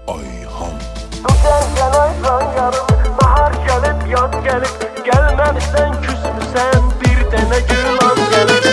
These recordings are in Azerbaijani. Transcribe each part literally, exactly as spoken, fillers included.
Ayhan. Bu gəlsən aysan yarım, bahar gəlib, yaz gəlib, gəlməmişsən, küsmüsən, bir dənə gül az gəlib.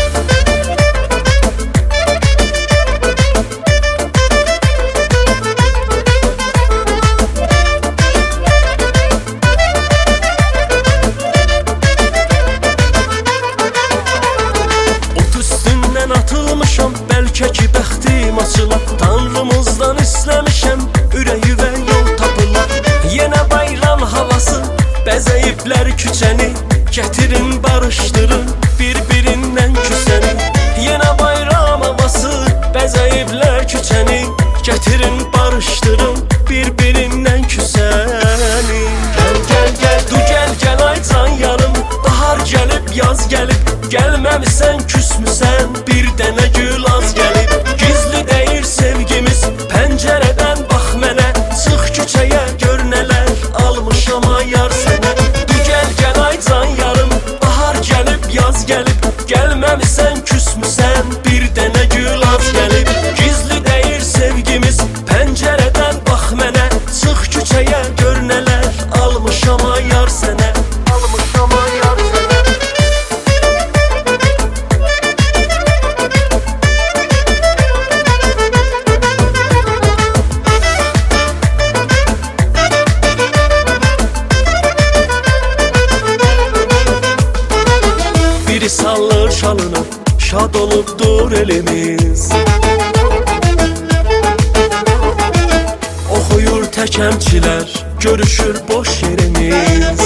Ot üstündən atılmışam, bəlkə ki bəxtim açıla, Tanrımızdan istəmişəm, ürəyi və yol tapılar. Yenə bayram havası, bəzəyiblər küçəni, gətirin barışdırın bir-birindən küsəni. Yenə bayram havası, bəzəyiblər küçəni, gətirin barışdırın bir-birindən küsəni. Gəl, gəl, gəl, du gəl, gəl ay can yarım, bahar gəlib, yaz gəlib, gəlməmişsən, küsmüsən, bir dənə gül az gəlib. Gizli deyir sevgimiz, pəncərədən bax mənə, çıx küçəyə gör nələr almışam ayar sənə. Du gəl, gəl ay can yarım, bahar gəlib, yaz gəlib, gəlməmişsən, küsmüsən, bir dənə gül az gəlib. Gizli deyir sevgimiz, pəncərədən bax mənə, çıx küçəyə gör nələr almışam ayar sənə. Almışam ayar sənə. Biri sallır şalını, şad olubdur elimiz. Oxuyur təkəmçilər, görüşür boş yerimiz.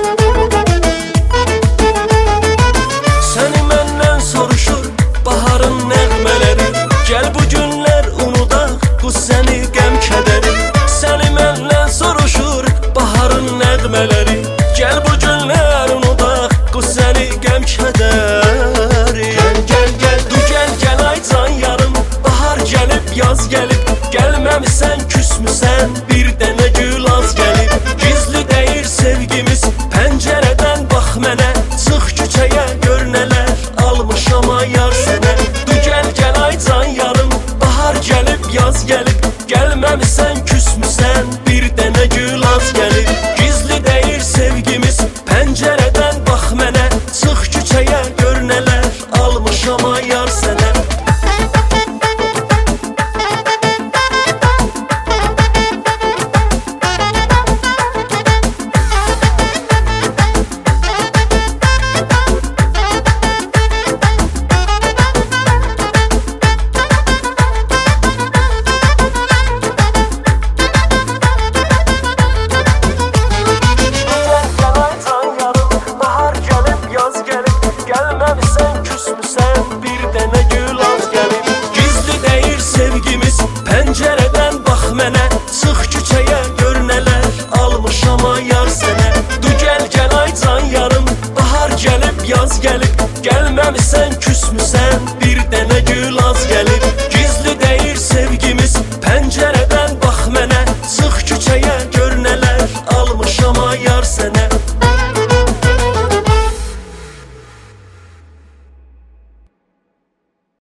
Səni məndən soruşur baharın nəğmələri, gəl bu günlər unudaq bu səni qəm kədəri. Səni məndən soruşur baharın nəğmələri, gəl bu günlər unudaq bu səni qəm kədəri. Gəl, gəl, gəl, du gəl, gəl ay can yarım, bahar gəlib, yaz gəlib, gəlməmişsən, küsmüsən, bir dənə gül az gəlib. Gizli deyir sevgimiz, pəncərədən bax mənə, çıx küçəyə gör nələr almışam ayar sənə. Du gəl, gəl ay can yarım, bahar gəlib, yaz gəlib, gəlməmişsən, küsmüsən, bir dənə gül az gəlib. Gizli deyir sevgimiz, pəncərədən bax mənə, çıx küçəyə gör nələr almışam ayar sənə. Gəlməmişsən, küsmüsən, bir dənə gül az gəlib. Gizli deyir sevgimiz, pəncərədən bax mənə, çıx küçəyə gör nələr almışam ayar sənə. Du gəl, gəl ay can yarım, bahar gəlib, yaz gəlib, gəlməmişsən, küsmüsən,